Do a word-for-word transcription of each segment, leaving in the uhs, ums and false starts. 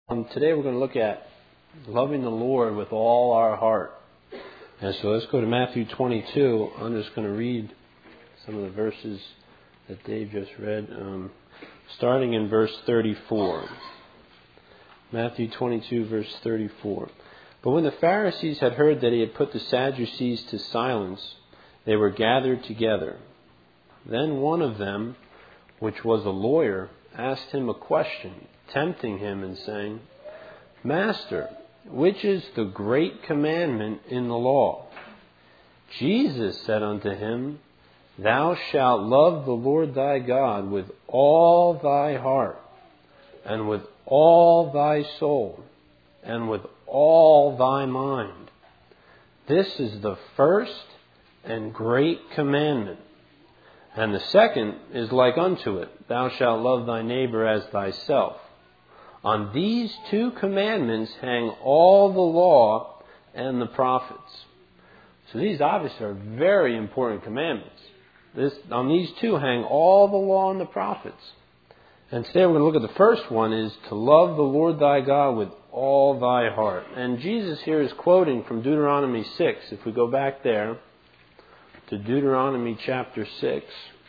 Um, today we're going to look at loving the Lord with all our heart. And so let's go to Matthew twenty-two. I'm just going to read some of the verses that Dave just read, um, starting in verse thirty-four. Matthew twenty-two, verse thirty-four. But when the Pharisees had heard that he had put the Sadducees to silence, they were gathered together. Then one of them, which was a lawyer, asked him a question, tempting him and saying, Master, which is the great commandment in the law? Jesus said unto him, Thou shalt love the Lord thy God with all thy heart, and with all thy soul, and with all thy mind. This is the first and great commandment. And the second is like unto it, Thou shalt love thy neighbor as thyself. On these two commandments hang all the law and the prophets. So these obviously are very important commandments. This, on these two hang all the law and the prophets. And today we're going to look at the first one, is to love the Lord thy God with all thy heart. And Jesus here is quoting from Deuteronomy six. If we go back there to Deuteronomy chapter six.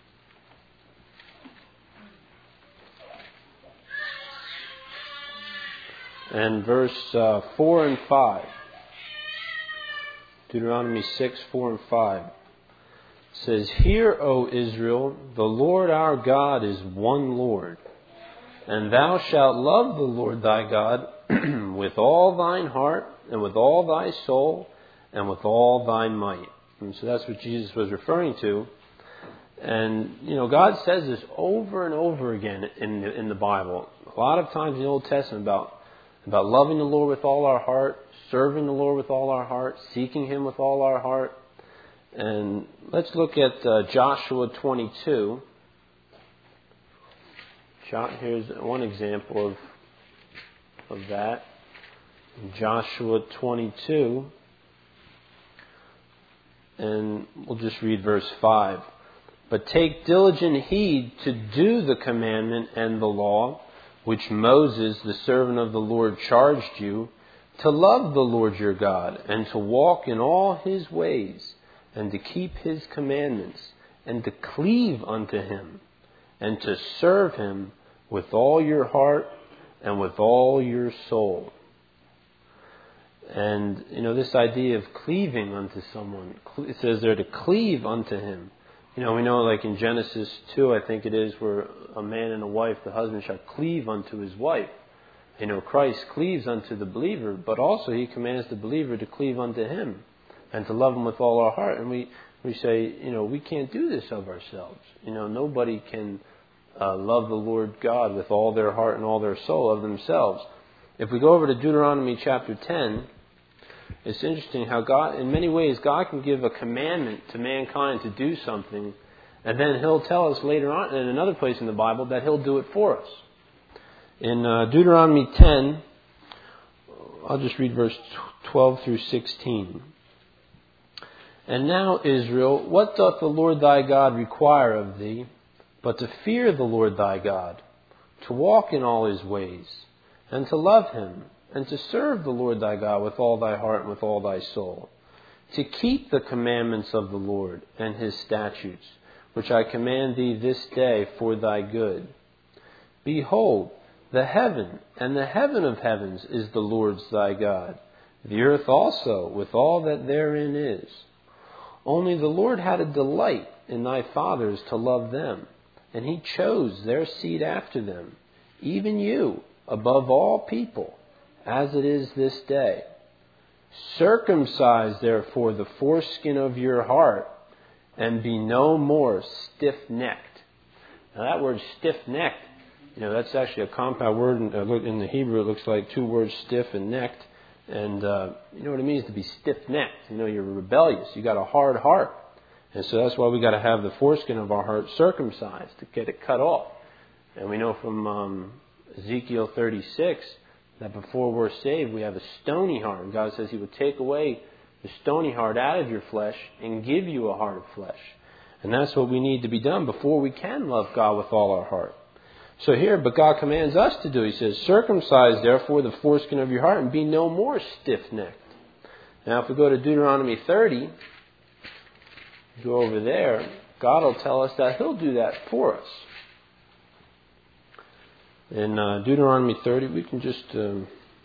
And verse uh, four and five. Deuteronomy six, four and five. Says, Hear, O Israel, the Lord our God is one Lord. And thou shalt love the Lord thy God with all thine heart, and with all thy soul, and with all thy might. And so that's what Jesus was referring to. And, you know, God says this over and over again in the, in the Bible. A lot of times in the Old Testament about, about loving the Lord with all our heart, serving the Lord with all our heart, seeking Him with all our heart. And let's look at uh, Joshua twenty-two. Here's one example of, of that. Joshua twenty-two. And we'll just read verse five. But take diligent heed to do the commandment and the law, which Moses, the servant of the Lord, charged you, to love the Lord your God, and to walk in all His ways, and to keep His commandments, and to cleave unto Him, and to serve Him with all your heart and with all your soul. And, you know, this idea of cleaving unto someone, it says there to cleave unto Him. You know, we know like in Genesis two, I think it is, where a man and a wife, the husband shall cleave unto his wife. You know, Christ cleaves unto the believer, but also He commands the believer to cleave unto Him and to love Him with all our heart. And we, we say, you know, we can't do this of ourselves. You know, nobody can uh, love the Lord God with all their heart and all their soul of themselves. If we go over to Deuteronomy chapter ten, it's interesting how God, in many ways, God can give a commandment to mankind to do something, and then He'll tell us later on in another place in the Bible that He'll do it for us. In uh, Deuteronomy ten, I'll just read verse twelve through sixteen. And now, Israel, what doth the Lord thy God require of thee, but to fear the Lord thy God, to walk in all His ways, and to love Him, and to serve the Lord thy God with all thy heart and with all thy soul, to keep the commandments of the Lord and His statutes, which I command thee this day for thy good. Behold, the heaven and the heaven of heavens is the Lord's thy God, the earth also with all that therein is. Only the Lord had a delight in thy fathers to love them, and He chose their seed after them, even you, above all people, as it is this day. Circumcise therefore the foreskin of your heart, and be no more stiff-necked. Now that word stiff-necked, you know, that's actually a compound word. In the Hebrew, it looks like two words, stiff and necked. And uh, you know what it means to be stiff-necked. You know, you're rebellious. You got a hard heart. And so that's why we got to have the foreskin of our heart circumcised, to get it cut off. And we know from um, Ezekiel thirty-six that before we're saved, we have a stony heart. And God says He would take away the stony heart out of your flesh and give you a heart of flesh. And that's what we need to be done before we can love God with all our heart. So here, but God commands us to do. He says, circumcise therefore the foreskin of your heart and be no more stiff-necked. Now if we go to Deuteronomy thirty, go over there, God will tell us that He'll do that for us. In uh, Deuteronomy thirty, we can just, um,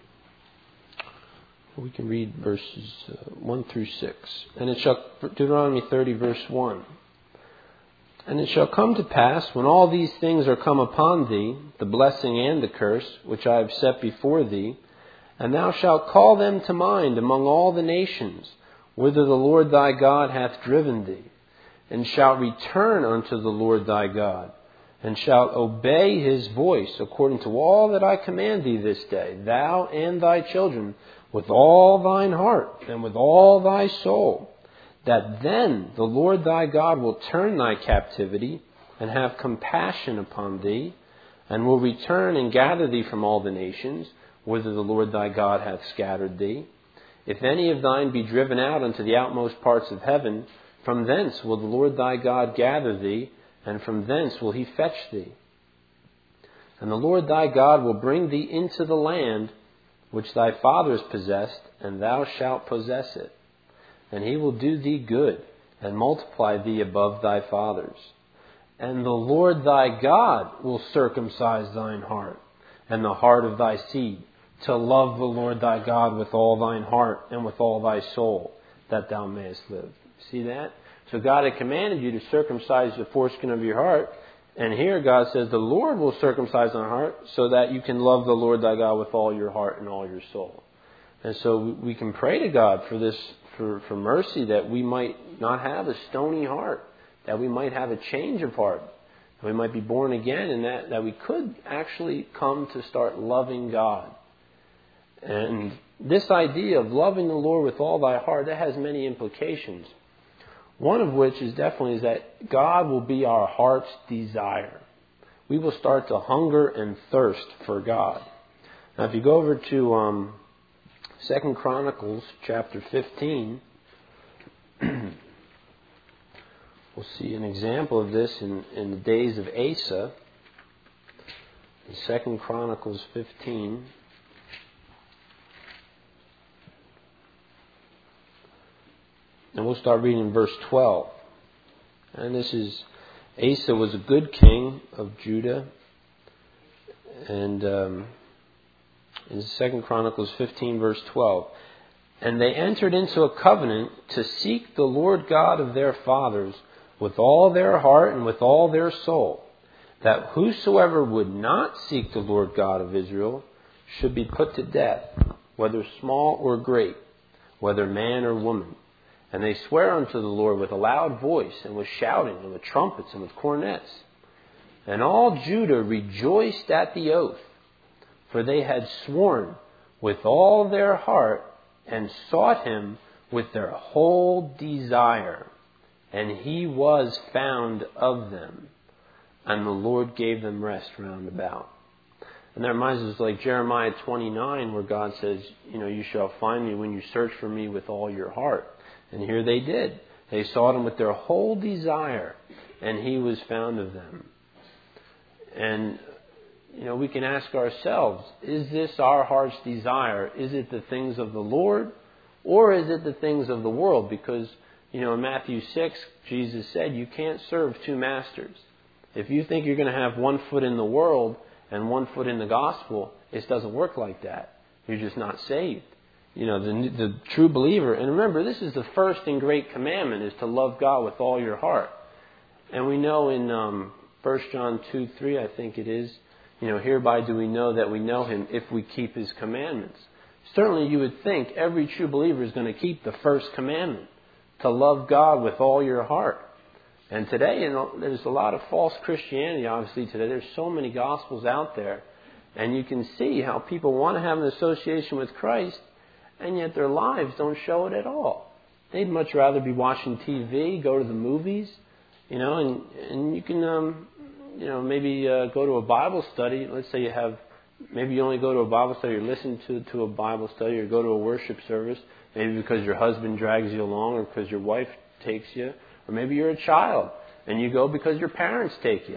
we can read verses uh, one through six. And it shall, Deuteronomy thirty verse one. And it shall come to pass, when all these things are come upon thee, the blessing and the curse, which I have set before thee, and thou shalt call them to mind among all the nations, whither the Lord thy God hath driven thee, and shalt return unto the Lord thy God, and shalt obey His voice according to all that I command thee this day, thou and thy children, with all thine heart and with all thy soul, that then the Lord thy God will turn thy captivity and have compassion upon thee, and will return and gather thee from all the nations, whither the Lord thy God hath scattered thee. If any of thine be driven out unto the outmost parts of heaven, from thence will the Lord thy God gather thee, and from thence will He fetch thee. And the Lord thy God will bring thee into the land which thy fathers possessed, and thou shalt possess it. And He will do thee good, and multiply thee above thy fathers. And the Lord thy God will circumcise thine heart, and the heart of thy seed, to love the Lord thy God with all thine heart and with all thy soul, that thou mayest live. See that? So God had commanded you to circumcise the foreskin of your heart. And here God says the Lord will circumcise thy heart so that you can love the Lord thy God with all your heart and all your soul. And so we can pray to God for this, for, for mercy, that we might not have a stony heart, that we might have a change of heart, that we might be born again, and that, that we could actually come to start loving God. And this idea of loving the Lord with all thy heart, that has many implications. One of which is definitely is that God will be our heart's desire. We will start to hunger and thirst for God. Now, if you go over to um, Second Chronicles chapter fifteen, we'll see an example of this in, in the days of Asa. In Second Chronicles fifteen. And we'll start reading in verse twelve. And this is, Asa was a good king of Judah. And um, in Second Chronicles fifteen, verse twelve. And they entered into a covenant to seek the Lord God of their fathers with all their heart and with all their soul, that whosoever would not seek the Lord God of Israel should be put to death, whether small or great, whether man or woman. And they swear unto the Lord with a loud voice, and with shouting, and with trumpets, and with cornets. And all Judah rejoiced at the oath, for they had sworn with all their heart, and sought Him with their whole desire. And He was found of them, and the Lord gave them rest round about. And that reminds us, like Jeremiah twenty-nine, where God says, you know, you shall find me when you search for me with all your heart. And here they did. They sought Him with their whole desire, and He was found of them. And, you know, we can ask ourselves, is this our heart's desire? Is it the things of the Lord, or is it the things of the world? Because, you know, in Matthew six, Jesus said, you can't serve two masters. If you think you're going to have one foot in the world and one foot in the gospel, it doesn't work like that. You're just not saved. You know, the, the true believer, and remember, this is the first and great commandment, is to love God with all your heart. And we know in um, First John two three, I think it is, you know, hereby do we know that we know Him if we keep His commandments. Certainly you would think every true believer is going to keep the first commandment, to love God with all your heart. And today, you know, there's a lot of false Christianity, obviously, today. There's so many gospels out there. And you can see how people want to have an association with Christ, and yet their lives don't show it at all. They'd much rather be watching T V, go to the movies, you know, and and you can, um, you know, maybe uh, go to a Bible study. Let's say you have, maybe you only go to a Bible study or listen to, to a Bible study or go to a worship service, maybe because your husband drags you along or because your wife takes you, or maybe you're a child and you go because your parents take you.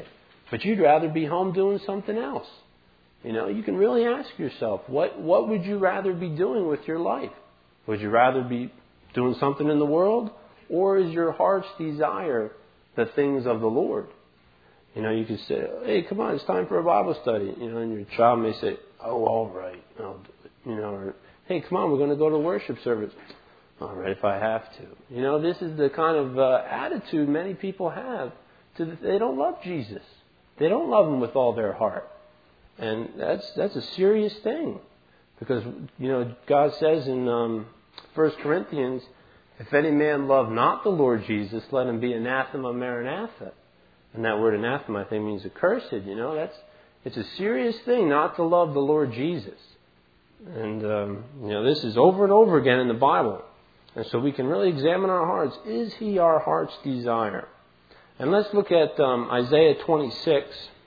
but you'd rather be home doing something else. You know, you can really ask yourself, what, what would you rather be doing with your life? Would you rather be doing something in the world? Or is your heart's desire the things of the Lord? You know, you could say, hey, come on, it's time for a Bible study. You know, and your child may say, oh, all right, I'll do it. You know, or, hey, come on, we're going to go to worship service. All right, if I have to. You know, this is the kind of uh, attitude many people have. To the, they don't love Jesus. They don't love Him with all their heart. And that's that's a serious thing. Because, you know, God says in um, First Corinthians, if any man love not the Lord Jesus, let him be anathema maranatha. And that word anathema, I think, means accursed. You know, that's it's a serious thing not to love the Lord Jesus. And, um, you know, this is over and over again in the Bible. And so we can really examine our hearts. Is He our heart's desire? And let's look at um, Isaiah twenty-six.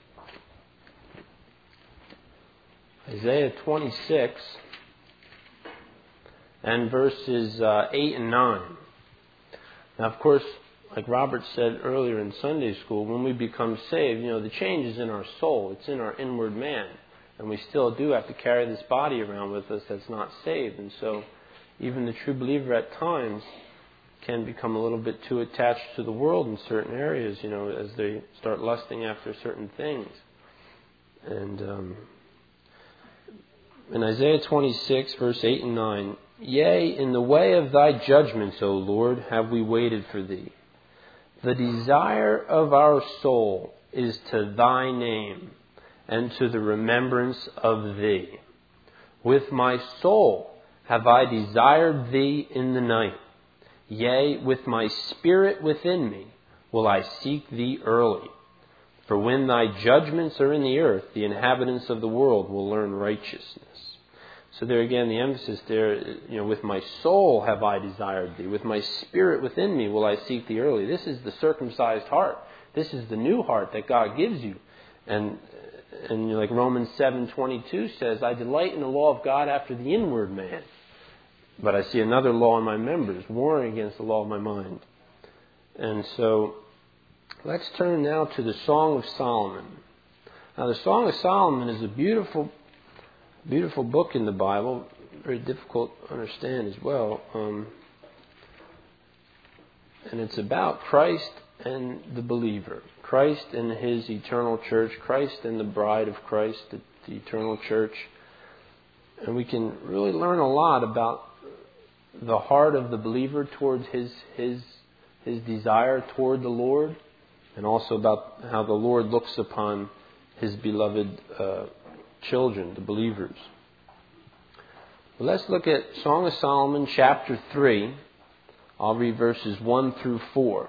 Isaiah twenty-six and verses uh, eight and nine. Now, of course, like Robert said earlier in Sunday school, when we become saved, you know, the change is in our soul. It's in our inward man. And we still do have to carry this body around with us that's not saved. And so even the true believer at times can become a little bit too attached to the world in certain areas, you know, as they start lusting after certain things. And um, in Isaiah twenty-six, verse eight and nine, yea, in the way of thy judgments, O Lord, have we waited for thee. The desire of our soul is to thy name and to the remembrance of thee. With my soul have I desired thee in the night. Yea, with my spirit within me will I seek thee early. For when thy judgments are in the earth, the inhabitants of the world will learn righteousness. So there again, the emphasis there, you know, with my soul have I desired thee. With my spirit within me will I seek thee early. This is the circumcised heart. This is the new heart that God gives you. And and you know, like Romans seven twenty-two says, I delight in the law of God after the inward man. But I see another law in my members, warring against the law of my mind. And so let's turn now to the Song of Solomon. Now the Song of Solomon is a beautiful Beautiful book in the Bible, very difficult to understand as well. Um, and it's about Christ and the believer. Christ and His eternal church. Christ and the bride of Christ, the, the eternal church. And we can really learn a lot about the heart of the believer towards his his his desire toward the Lord. And also about how the Lord looks upon His beloved uh children, the believers. Well, let's look at Song of Solomon, chapter three. I'll read verses one through four.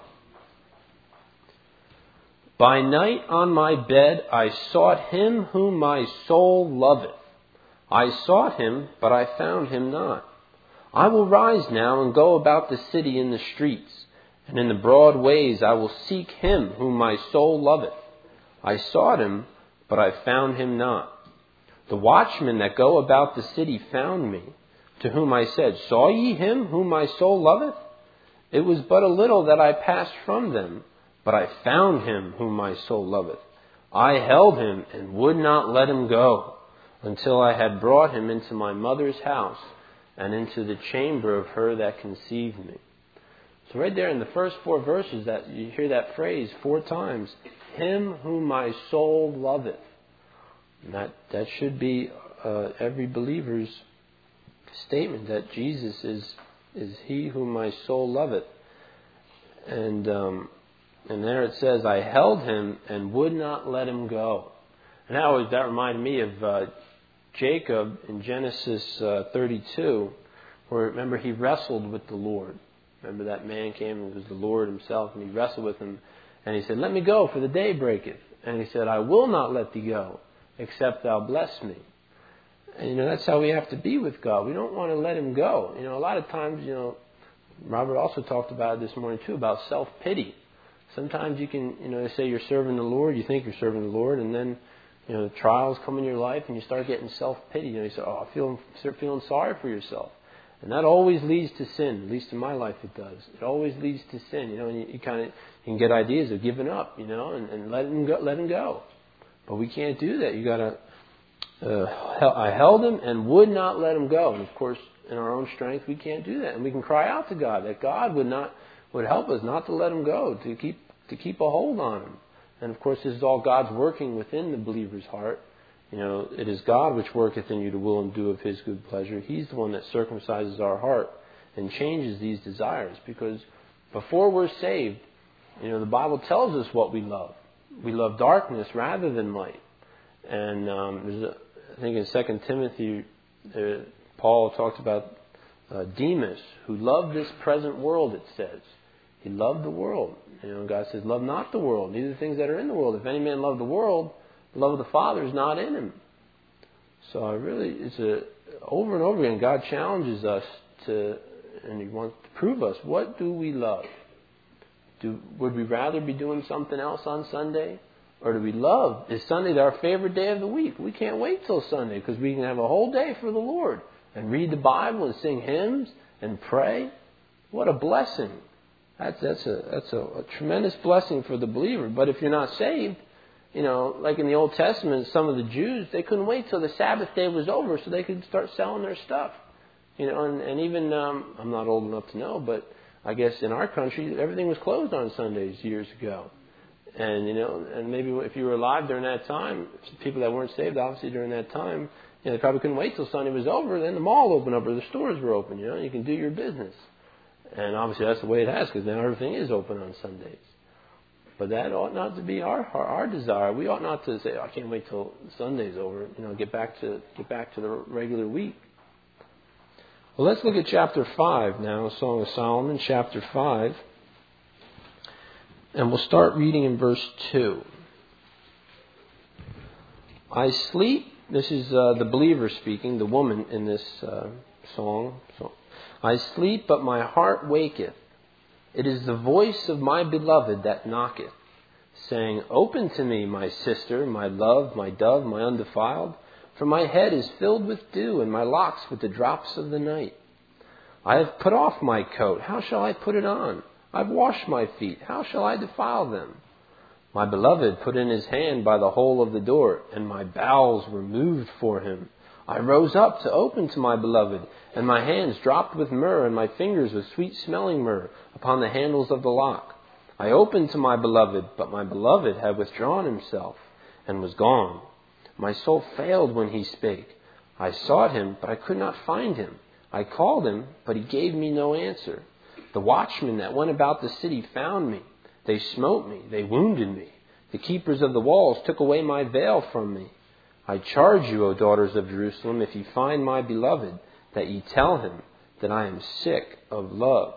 By night on my bed I sought Him whom my soul loveth. I sought Him, but I found Him not. I will rise now and go about the city in the streets, and in the broad ways I will seek Him whom my soul loveth. I sought Him, but I found Him not. The watchmen that go about the city found me, to whom I said, saw ye Him whom my soul loveth? It was but a little that I passed from them, but I found Him whom my soul loveth. I held Him and would not let Him go, until I had brought Him into my mother's house, and into the chamber of her that conceived me. So right there in the first four verses, that you hear that phrase four times, Him whom my soul loveth. And that, that should be uh, every believer's statement, that Jesus is is He whom my soul loveth. And um, and there it says, I held Him and would not let Him go. And that, always, that reminded me of uh, Jacob in Genesis uh, thirty-two, where, remember, he wrestled with the Lord. Remember that man came and it was the Lord Himself, and he wrestled with Him. And he said, let me go, for the day breaketh. And he said, I will not let thee go, except thou bless me. And, you know, that's how we have to be with God. We don't want to let Him go. You know, a lot of times, you know, Robert also talked about it this morning too, about self-pity. Sometimes you can, you know, say you're serving the Lord, you think you're serving the Lord, and then, you know, the trials come in your life and you start getting self-pity. You know, you say, oh, I feel, start feeling sorry for yourself. And that always leads to sin. At least in my life it does. It always leads to sin. You know, and you, you kind of you can get ideas of giving up, you know, and, and letting go, letting go. But we can't do that. You got to. Uh, I held him and would not let him go. And of course, in our own strength, we can't do that. And we can cry out to God that God would not would help us not to let him go, to keep to keep a hold on him. And of course, this is all God's working within the believer's heart. You know, it is God which worketh in you to will and do of His good pleasure. He's the one that circumcises our heart and changes these desires. Because before we're saved, you know, the Bible tells us what we love. We love darkness rather than light. And um, there's a, I think in Second Timothy, uh, Paul talks about uh, Demas, who loved this present world, it says. He loved the world. You know, God says, love not the world, neither the things that are in the world. If any man love the world, the love of the Father is not in him. So I really, it's a, over and over again, God challenges us to, and He wants to prove us, what do we love? Do, would we rather be doing something else on Sunday? Or do we love, is Sunday our favorite day of the week? We can't wait till Sunday because we can have a whole day for the Lord and read the Bible and sing hymns and pray. What a blessing. That's, that's, a, that's a, a tremendous blessing for the believer. But if you're not saved, you know, like in the Old Testament, some of the Jews, they couldn't wait till the Sabbath day was over so they could start selling their stuff. You know, and, and even, um, I'm not old enough to know, but I guess in our country, everything was closed on Sundays years ago. And, you know, and maybe if you were alive during that time, people that weren't saved, obviously during that time, you know, they probably couldn't wait till Sunday was over, then the mall opened up or the stores were open, you know, you can do your business. And obviously that's the way it has, because now everything is open on Sundays. But that ought not to be our, our our desire. We ought not to say, oh, I can't wait till Sunday's over, you know, get back to get back to the regular week. Well, let's look at chapter five now, Song of Solomon, chapter five. And we'll start reading in verse two. I sleep, this is uh, the believer speaking, the woman in this uh, song. So, I sleep, but my heart waketh. It is the voice of my beloved that knocketh, saying, open to me, my sister, my love, my dove, my undefiled. For my head is filled with dew, and my locks with the drops of the night. I have put off my coat, how shall I put it on? I've washed my feet, how shall I defile them? My beloved put in his hand by the hole of the door, and my bowels were moved for him. I rose up to open to my beloved, and my hands dropped with myrrh, and my fingers with sweet-smelling myrrh upon the handles of the lock. I opened to my beloved, but my beloved had withdrawn himself, and was gone. My soul failed when he spake. I sought him, but I could not find him. I called him, but he gave me no answer. The watchmen that went about the city found me. They smote me, they wounded me. The keepers of the walls took away my veil from me. I charge you, O daughters of Jerusalem, if ye find my beloved, that ye tell him that I am sick of love.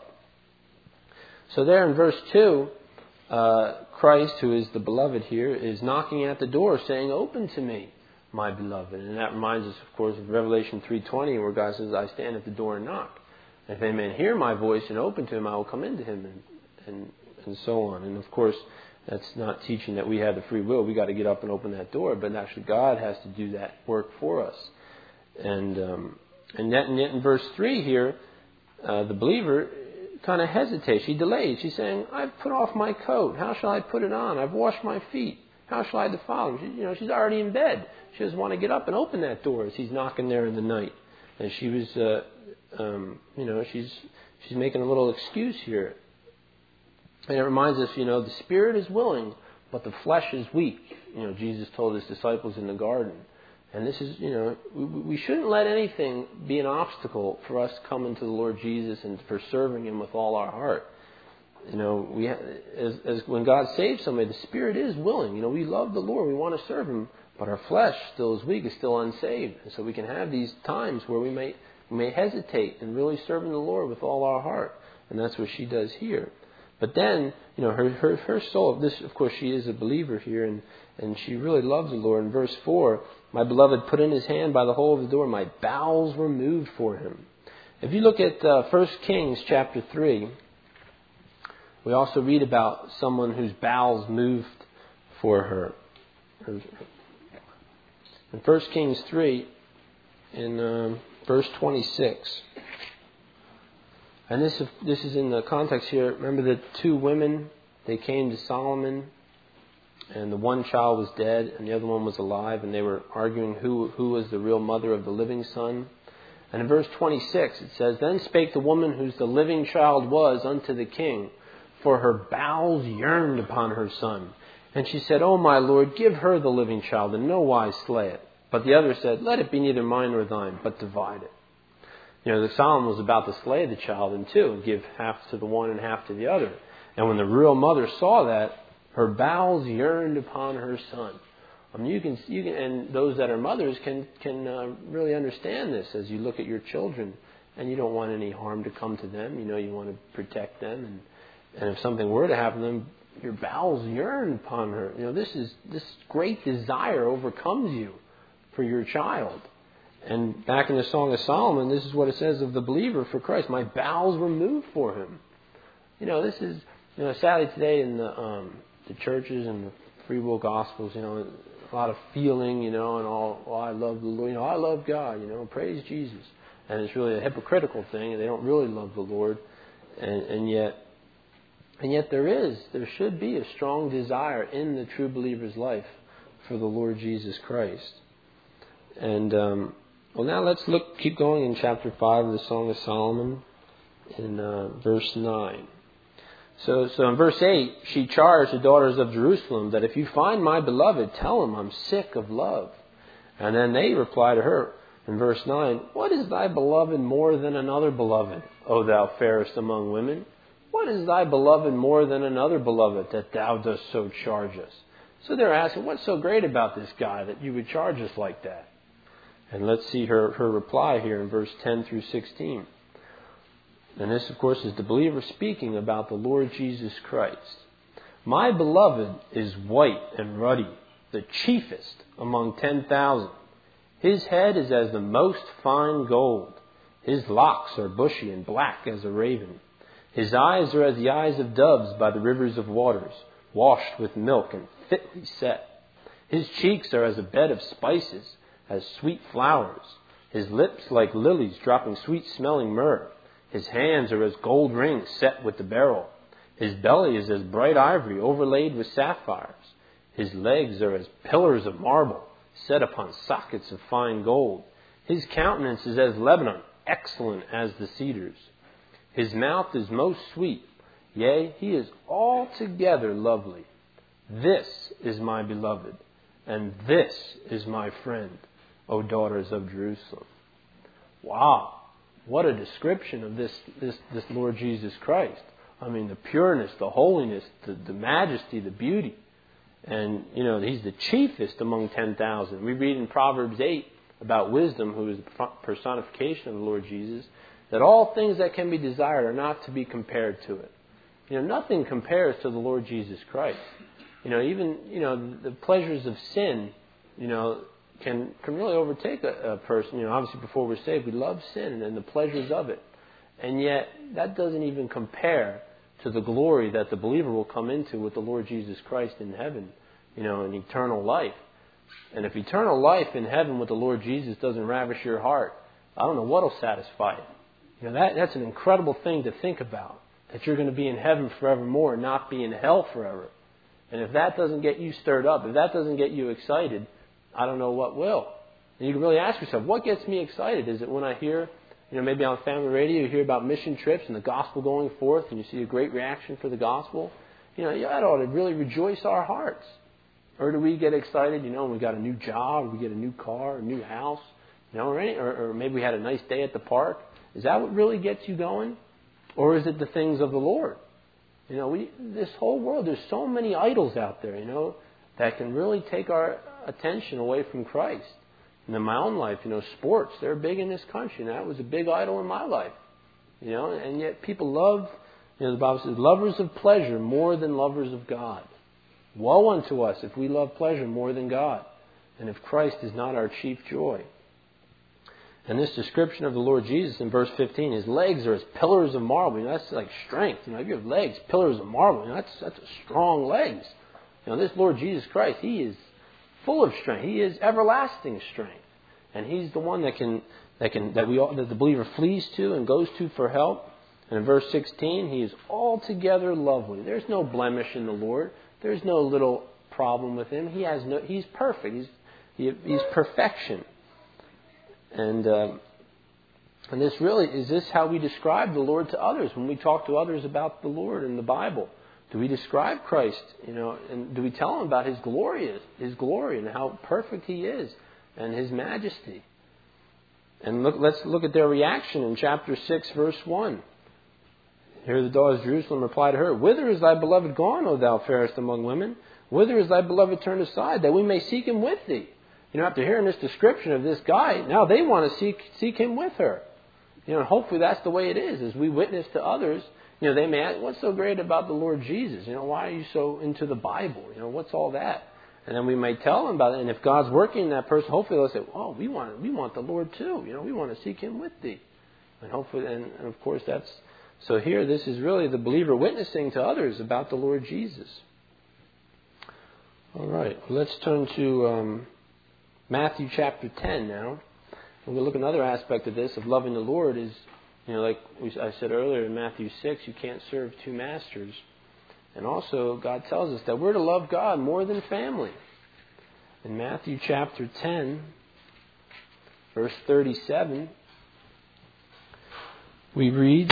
So there in verse two, uh, Christ, who is the beloved here, is knocking at the door saying, open to me, my beloved. And that reminds us, of course, of Revelation three twenty, where God says, I stand at the door and knock. If any man hear my voice and open to him, I will come into him, and, and, and so on. And of course, that's not teaching that we have the free will. We got to get up and open that door, but actually God has to do that work for us. And um, and yet, and yet in verse three here, uh, the believer kind of hesitates. She delays. She's saying, I've put off my coat. How shall I put it on? I've washed my feet. How shall I defile them? She, you know, she's already in bed. She doesn't want to get up and open that door as he's knocking there in the night. And she was, uh, um, you know, she's she's making a little excuse here. And it reminds us, you know, the spirit is willing, but the flesh is weak. You know, Jesus told his disciples in the garden. And this is, you know, we, we shouldn't let anything be an obstacle for us coming to the Lord Jesus and for serving Him with all our heart. You know, we ha- as, as when God saves somebody, the spirit is willing. You know, we love the Lord, we want to serve Him, but our flesh still is weak, is still unsaved. And so we can have these times where we may we may hesitate in really serving the Lord with all our heart. And that's what she does here. But then, you know, her her, her soul, this, of course, she is a believer here, and, and she really loves the Lord. In verse four, my beloved put in his hand by the hole of the door, my bowels were moved for him. If you look at uh, First Kings chapter three, we also read about someone whose bowels moved for her. In First Kings three, in um, verse twenty-six, And this, this is in the context here. Remember the two women, they came to Solomon, and the one child was dead and the other one was alive, and they were arguing who, who was the real mother of the living son. And in verse twenty-six it says, Then spake the woman whose the living child was unto the king, for her bowels yearned upon her son. And she said, O my lord, give her the living child, and no wise slay it. But the other said, Let it be neither mine nor thine, but divide it. You know, the Solomon was about to slay the child in two and give half to the one and half to the other. And when the real mother saw that, her bowels yearned upon her son. I mean, you can, you can, and those that are mothers can can uh, really understand this as you look at your children, and you don't want any harm to come to them. You know, you want to protect them, and and if something were to happen to them, your bowels yearn upon her. You know, this is this great desire overcomes you for your child. And back in the Song of Solomon, this is what it says of the believer for Christ. My bowels were moved for him. You know, this is, you know, sadly today in the um, the churches and the free will gospels, you know, a lot of feeling, you know, and all, oh, I love the Lord, you know, I love God, you know, praise Jesus. And it's really a hypocritical thing, and they don't really love the Lord. And, and yet, and yet there is, there should be a strong desire in the true believer's life for the Lord Jesus Christ. And, um, well, now let's look, keep going in chapter five of the Song of Solomon in uh, verse nine. So, so in verse eight, she charged the daughters of Jerusalem that if you find my beloved, tell him I'm sick of love. And then they reply to her in verse nine, What is thy beloved more than another beloved, O thou fairest among women? What is thy beloved more than another beloved, that thou dost so charge us? So they're asking, what's so great about this guy that you would charge us like that? And let's see her, her reply here in verse ten through sixteen. And this, of course, is the believer speaking about the Lord Jesus Christ. My beloved is white and ruddy, the chiefest among ten thousand. His head is as the most fine gold. His locks are bushy and black as a raven. His eyes are as the eyes of doves by the rivers of waters, washed with milk and fitly set. His cheeks are as a bed of spices, as sweet flowers. His lips like lilies dropping sweet-smelling myrrh. His hands are as gold rings set with the beryl. His belly is as bright ivory overlaid with sapphires. His legs are as pillars of marble set upon sockets of fine gold. His countenance is as Lebanon, excellent as the cedars. His mouth is most sweet. Yea, he is altogether lovely. This is my beloved, and this is my friend, O daughters of Jerusalem. Wow. What a description of this, this, this Lord Jesus Christ. I mean, the pureness, the holiness, the, the majesty, the beauty. And, you know, he's the chiefest among ten thousand. We read in Proverbs eight about wisdom, who is the personification of the Lord Jesus, that all things that can be desired are not to be compared to it. You know, nothing compares to the Lord Jesus Christ. You know, even, you know, the pleasures of sin, you know, can can really overtake a, a person. You know, obviously before we're saved, we love sin and the pleasures of it. And yet, that doesn't even compare to the glory that the believer will come into with the Lord Jesus Christ in heaven, you know, in eternal life. And if eternal life in heaven with the Lord Jesus doesn't ravish your heart, I don't know what will satisfy it. You know, that that's an incredible thing to think about, that you're going to be in heaven forevermore and not be in hell forever. And if that doesn't get you stirred up, if that doesn't get you excited, I don't know what will. And you can really ask yourself, what gets me excited? Is it when I hear, you know, maybe on family radio, you hear about mission trips and the gospel going forth and you see a great reaction for the gospel? You know, that ought to really rejoice our hearts. Or do we get excited, you know, when we got a new job, we get a new car, a new house, you know, or, any, or, or maybe we had a nice day at the park? Is that what really gets you going? Or is it the things of the Lord? You know, we this whole world, there's so many idols out there, you know, that can really take our attention away from Christ. And in my own life, you know, sports, they're big in this country. And that was a big idol in my life. You know, and yet people love, you know, the Bible says, lovers of pleasure more than lovers of God. Woe unto us if we love pleasure more than God, and if Christ is not our chief joy. And this description of the Lord Jesus in verse fifteen, his legs are as pillars of marble. You know, that's like strength. You know, if you have legs, pillars of marble, you know, that's that's a strong legs. You know, this Lord Jesus Christ, he is full of strength. He is everlasting strength, and he's the one that can that can that we all, that the believer flees to and goes to for help. And in verse sixteen, he is altogether lovely. There's no blemish in the Lord. There's no little problem with him. He has no. He's perfect. He's he, he's perfection. And uh, and this really is this how we describe the Lord to others when we talk to others about the Lord in the Bible. Do we describe Christ, you know, and do we tell them about His glory, His glory, and how perfect He is, and His majesty? And look, let's look at their reaction in chapter six, verse one. Here the daughters of Jerusalem reply to her, "Whither is thy beloved gone, O thou fairest among women? Whither is thy beloved turned aside, that we may seek him with thee?" You know, after hearing this description of this guy, now they want to seek seek him with her. You know, and hopefully that's the way it is. As we witness to others, you know, they may ask, "What's so great about the Lord Jesus? You know, why are you so into the Bible? You know, what's all that?" And then we may tell them about it. And if God's working in that person, hopefully they'll say, "Oh, we want we want the Lord too. You know, we want to seek Him with thee." And hopefully, and, and of course, that's so. Here, this is really the believer witnessing to others about the Lord Jesus. All right, let's turn to um, Matthew chapter ten now. And we'll look at another aspect of this of loving the Lord is, you know, like we, I said earlier in Matthew six, you can't serve two masters. And also, God tells us that we're to love God more than family. In Matthew chapter ten, verse thirty-seven, we read,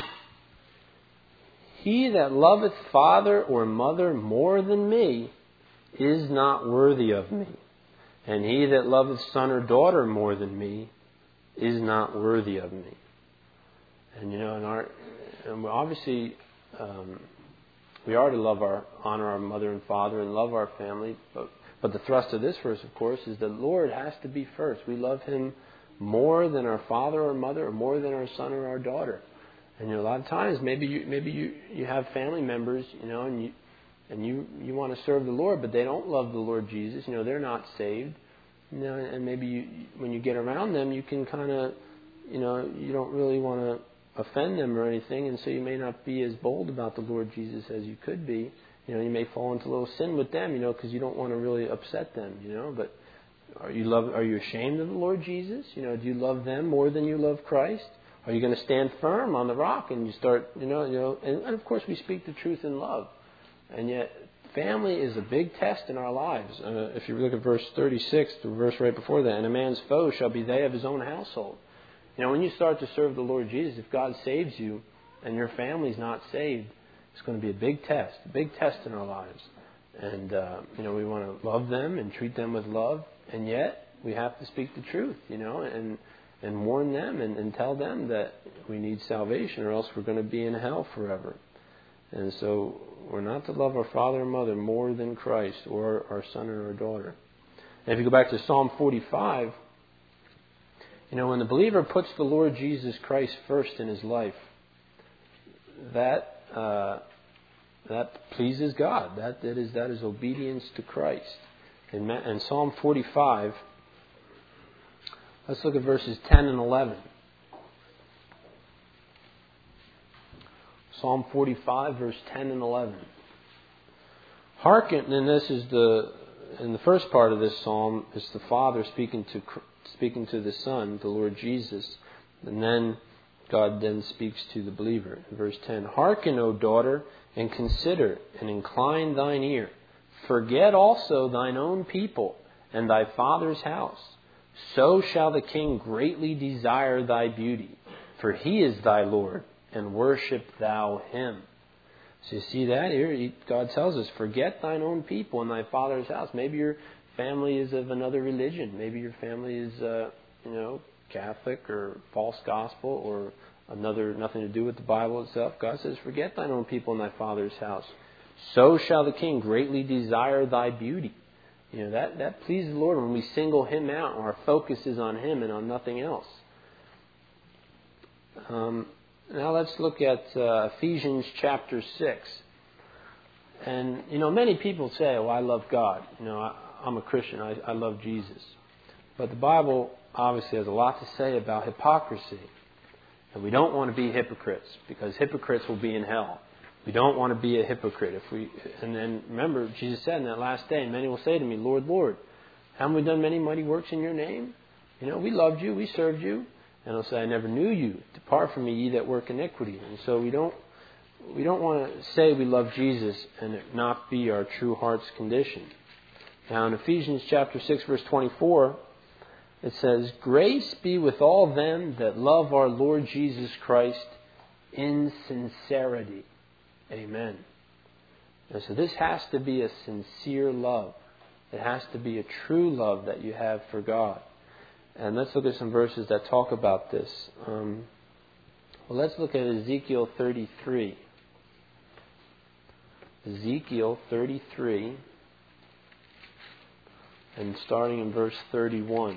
"He that loveth father or mother more than me is not worthy of me. And he that loveth son or daughter more than me is not worthy of me." And you know, in our, and we're obviously, um, we are to love our, honor our mother and father and love our family. But, but the thrust of this verse, of course, is the Lord has to be first. We love Him more than our father or mother, or more than our son or our daughter. And you know, a lot of times, maybe you, maybe you, you have family members, you know, and you, and you, you want to serve the Lord, but they don't love the Lord Jesus. You know, they're not saved. You know, and maybe you, when you get around them, you can kind of, you know, you don't really want to offend them or anything, and so you may not be as bold about the Lord Jesus as you could be. You know, you may fall into a little sin with them, you know, because you don't want to really upset them, you know. But are you love? Are you ashamed of the Lord Jesus? You know, do you love them more than you love Christ? Are you going to stand firm on the rock and you start, you know, you know? And, and of course, we speak the truth in love, and yet family is a big test in our lives. Uh, if you look at verse thirty-six, the verse right before that, "And a man's foe shall be they of his own household." You know, when you start to serve the Lord Jesus, if God saves you and your family's not saved, it's going to be a big test, a big test in our lives. And, uh, you know, we want to love them and treat them with love, and yet we have to speak the truth, you know, and and warn them and, and tell them that we need salvation or else we're going to be in hell forever. And so we're not to love our father and mother more than Christ or our son or our daughter. And if you go back to Psalm forty-five, you know, when the believer puts the Lord Jesus Christ first in his life, that uh, that pleases God. That, that is that is obedience to Christ. In, in Psalm forty-five, let's look at verses ten and eleven. Psalm forty-five, verse ten and eleven. Hearken, and this is the in the first part of this psalm, it's the Father speaking to speaking to the Son, the Lord Jesus, and then God then speaks to the believer. In verse ten, "Hearken, O daughter, and consider, and incline thine ear. Forget also thine own people, and thy father's house. So shall the king greatly desire thy beauty, for he is thy Lord, and worship thou him." So you see that here, God tells us, forget thine own people and thy father's house. Maybe your family is of another religion. Maybe your family is, uh, you know, Catholic or false gospel or another, nothing to do with the Bible itself. God says, forget thine own people and thy father's house. So shall the king greatly desire thy beauty. You know, that, that pleases the Lord when we single him out, our focus is on him and on nothing else. Um, now let's look at uh, Ephesians chapter six. And, you know, many people say, oh, I love God. You know, I, I'm a Christian. I, I love Jesus. But the Bible obviously has a lot to say about hypocrisy. And we don't want to be hypocrites, because hypocrites will be in hell. We don't want to be a hypocrite. If we, and then remember, Jesus said in that last day, many will say to me, Lord, Lord, haven't we done many mighty works in your name? You know, we loved you, we served you. And He'll say, I never knew you. Depart from me, ye that work iniquity. And so we don't we don't want to say we love Jesus and it not be our true heart's condition. Now in Ephesians chapter six, verse twenty-four, it says, grace be with all them that love our Lord Jesus Christ in sincerity. Amen. And so this has to be a sincere love. It has to be a true love that you have for God. And let's look at some verses that talk about this. Um, well, let's look at Ezekiel thirty-three. Ezekiel thirty-three, and starting in verse thirty-one.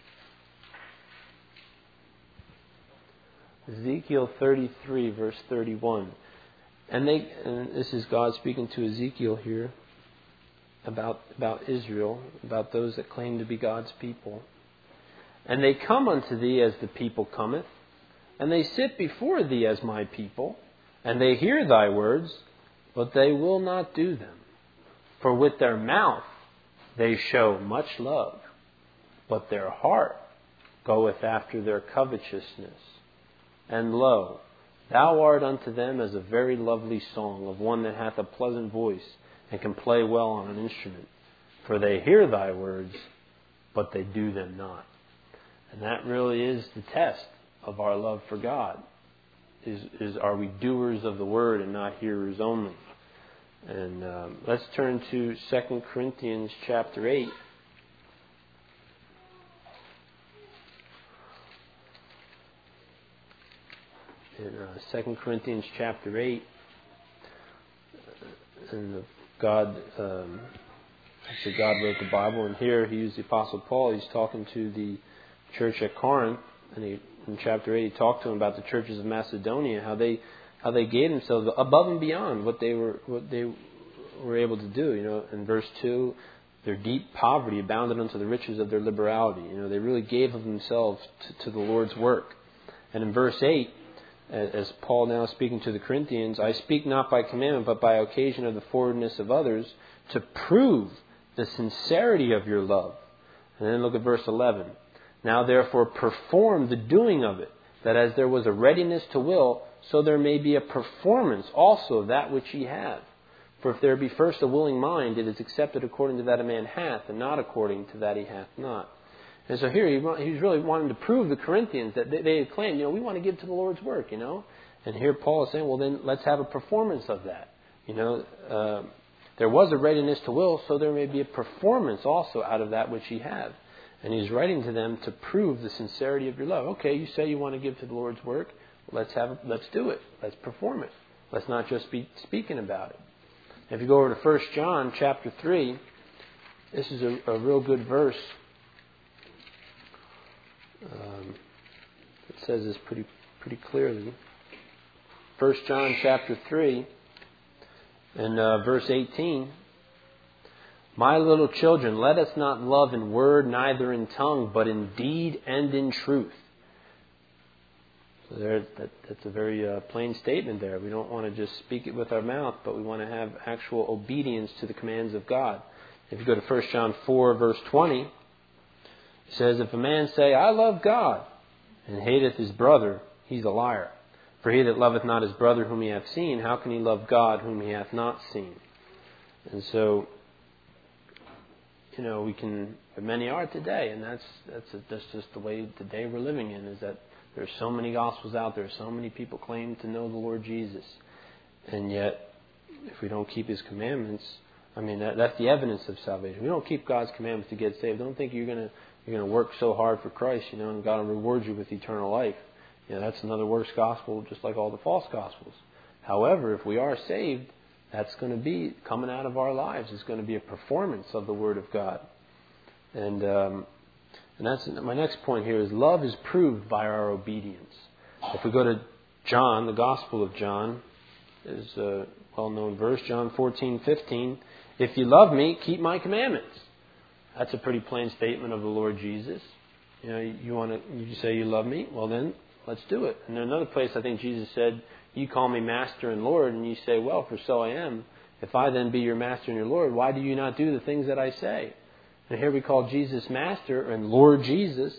Ezekiel thirty-three, verse thirty-one. And they, and this is God speaking to Ezekiel here about, about Israel, about those that claim to be God's people. And they come unto thee as the people cometh, and they sit before thee as my people, and they hear thy words, but they will not do them. For with their mouth they show much love, but their heart goeth after their covetousness. And lo, thou art unto them as a very lovely song of one that hath a pleasant voice, and can play well on an instrument. For they hear thy words, but they do them not. And that really is the test of our love for God. Is, is are we doers of the word and not hearers only? And um, let's turn to Second Corinthians chapter eight. In uh, Second Corinthians chapter eight, and the God, um, actually God wrote the Bible, and here he used the Apostle Paul. He's talking to the church at Corinth, and he, in chapter eight, he talked to them about the churches of Macedonia, how they how they gave themselves above and beyond what they were what they were able to do. You know, in verse two, their deep poverty abounded unto the riches of their liberality. You know, they really gave of themselves to, to the Lord's work. And in verse eight, as Paul now speaking to the Corinthians, I speak not by commandment, but by occasion of the forwardness of others, to prove the sincerity of your love. And then look at verse eleven. Now therefore perform the doing of it, that as there was a readiness to will, so there may be a performance also of that which ye have. For if there be first a willing mind, it is accepted according to that a man hath, and not according to that he hath not. And so here he, he was really wanting to prove the Corinthians that they, they had claimed, you know, we want to give to the Lord's work, you know. And here Paul is saying, well then let's have a performance of that. You know, uh, there was a readiness to will, so there may be a performance also out of that which ye have. And he's writing to them to prove the sincerity of your love. Okay, you say you want to give to the Lord's work. Let's have, let's do it. Let's perform it. Let's not just be speaking about it. If you go over to First John chapter three, this is a, a real good verse. Um, it says this pretty pretty clearly. First John chapter three and uh, verse eighteen. My little children, let us not love in word, neither in tongue, but in deed and in truth. So there, that, that's a very uh, plain statement there. We don't want to just speak it with our mouth, but we want to have actual obedience to the commands of God. If you go to First John four, verse twenty, it says, if a man say, I love God, and hateth his brother, he's a liar. For he that loveth not his brother whom he hath seen, how can he love God whom he hath not seen? And so, you know, we can, many are today, and that's that's, a, that's just the way the day we're living in, is that there's so many gospels out there, so many people claim to know the Lord Jesus. And yet, if we don't keep His commandments, I mean, that, that's the evidence of salvation. We don't keep God's commandments to get saved. Don't think you're going to you're going to work so hard for Christ, you know, and God will reward you with eternal life. You know, that's another works gospel, just like all the false gospels. However, if we are saved, that's going to be coming out of our lives. It's going to be a performance of the Word of God. And um, and that's my next point here is love is proved by our obedience. If we go to John, the Gospel of John is a well-known verse, John fourteen fifteen. If you love me, keep my commandments. That's a pretty plain statement of the Lord Jesus. You know, you want to you say you love me? Well, then let's do it. And in another place, I think Jesus said, you call me Master and Lord, and you say, well, for so I am. If I then be your Master and your Lord, why do you not do the things that I say? And here we call Jesus Master and Lord Jesus.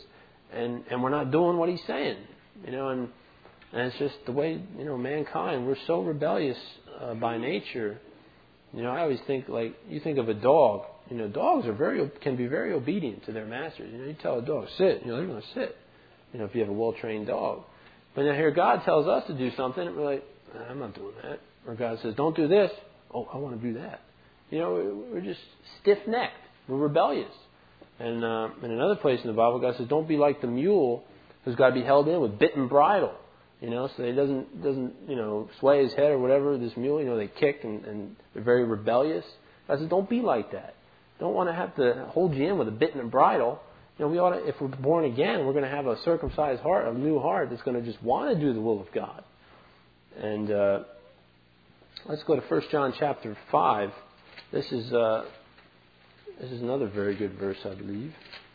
and, and we're not doing what He's saying. You know, and and it's just the way, you know, mankind, we're so rebellious uh, by nature. You know, I always think, like, you think of a dog. You know, dogs are very can be very obedient to their masters. You know, you tell a dog, sit, you know, they're going to sit. You know, if you have a well-trained dog. But now here God tells us to do something, and we're like, I'm not doing that. Or God says, don't do this. Oh, I want to do that. You know, we're just stiff-necked. We're rebellious. And uh, in another place in the Bible, God says, don't be like the mule who's got to be held in with bit and bridle. You know, so he doesn't, doesn't you know, sway his head or whatever. This mule, you know, they kick and, and they're very rebellious. God says, don't be like that. Don't want to have to hold you in with a bit and a bridle. You know, we ought to, if we're born again, we're going to have a circumcised heart, a new heart that's going to just want to do the will of God. And uh, let's go to First John chapter five. This is uh, this is another very good verse, I believe.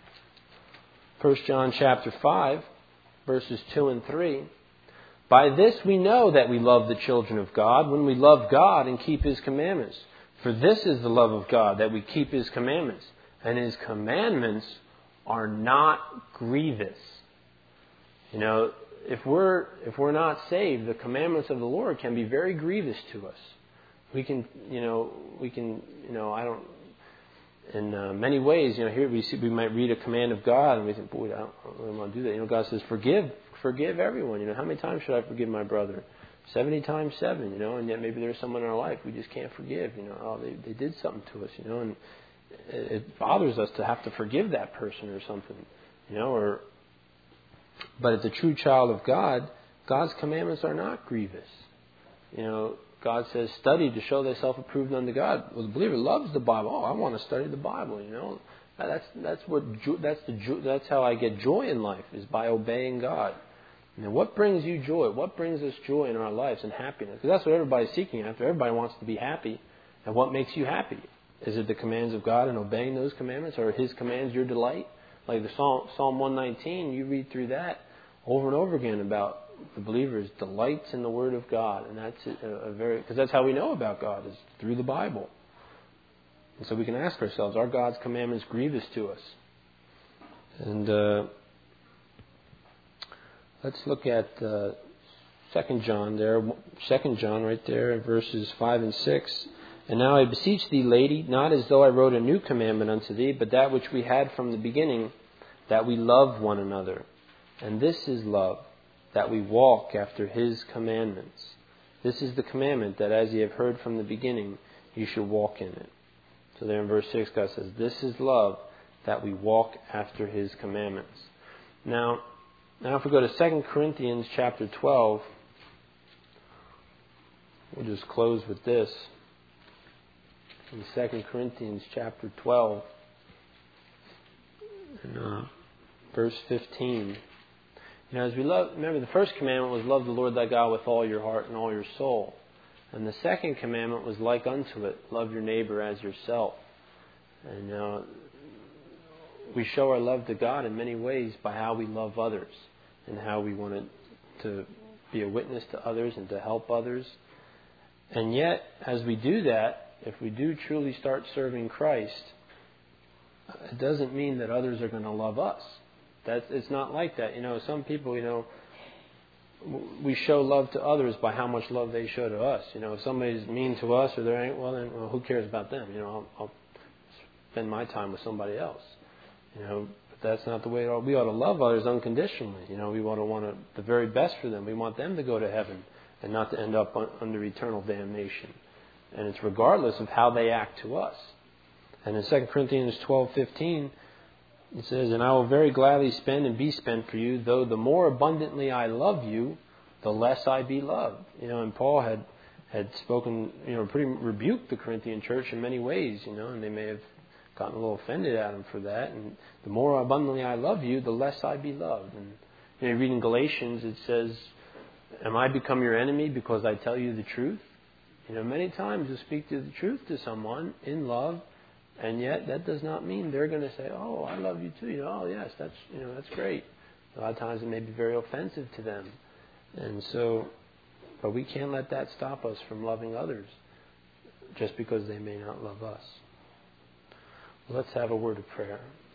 First John chapter five, verses two and three. By this we know that we love the children of God, when we love God and keep His commandments. For this is the love of God, that we keep His commandments. And His commandments are not grievous. You know, if we're if we're not saved, the commandments of the Lord can be very grievous to us. We can, you know, we can, you know, I don't. In uh, many ways, you know, here we see we might read a command of God and we think, boy, I don't, I don't want to do that. You know, God says, forgive, forgive everyone. You know, how many times should I forgive my brother? Seventy times seven. You know, and yet maybe there's someone in our life we just can't forgive. You know, oh, they they did something to us. You know, and it, it bothers us to have to forgive that person or something. You know, or but as a true child of God, God's commandments are not grievous. You know. God says, study to show thyself approved unto God. Well, the believer loves the Bible. Oh, I want to study the Bible. You know, that's that's what that's the that's how I get joy in life, is by obeying God. And what brings you joy? What brings us joy in our lives and happiness? Because that's what everybody's seeking after. Everybody wants to be happy. And what makes you happy? Is it the commands of God and obeying those commandments, or are His commands your delight? Like the Psalm Psalm one nineteen, you read through that over and over again about the believer's delights in the Word of God, and that's a, a very because that's how we know about God, is through the Bible. And so we can ask ourselves, are God's commandments grievous to us? And uh, let's look at uh, Second John there, Second John right there, verses five and six. And now I beseech thee, lady, not as though I wrote a new commandment unto thee, but that which we had from the beginning, that we love one another. And this is love, that we walk after His commandments. This is the commandment, that as ye have heard from the beginning, you should walk in it. So there in verse six, God says, this is love, that we walk after His commandments. Now, now if we go to Second Corinthians chapter twelve, we'll just close with this. In Second Corinthians chapter twelve, and, uh, verse fifteen. You know, as we love, remember the first commandment was love the Lord thy God with all your heart and all your soul. And the second commandment was like unto it, love your neighbor as yourself. And uh, we show our love to God in many ways by how we love others and how we want to be a witness to others and to help others. And yet, as we do that, if we do truly start serving Christ, it doesn't mean that others are going to love us. That's, it's not like that. You know, some people, you know, we show love to others by how much love they show to us. You know, if somebody's mean to us or they're angry, well, then well, who cares about them? You know, I'll, I'll spend my time with somebody else. You know, but that's not the way it ought. We ought to love others unconditionally. You know, we ought to want to, the very best for them. We want them to go to heaven and not to end up un, under eternal damnation. And it's regardless of how they act to us. And in Second Corinthians twelve fifteen, it says, and I will very gladly spend and be spent for you, though the more abundantly I love you, the less I be loved. You know, and Paul had had spoken, you know, pretty rebuked the Corinthian church in many ways, you know, and they may have gotten a little offended at him for that. And the more abundantly I love you, the less I be loved. And you know, you read in Galatians, it says, am I become your enemy because I tell you the truth? You know, many times you speak to the truth to someone in love, and yet that does not mean they're going to say, oh, I love you too. You know, oh, yes, that's, you know, that's great. A lot of times it may be very offensive to them. And so, but we can't let that stop us from loving others just because they may not love us. Let's have a word of prayer.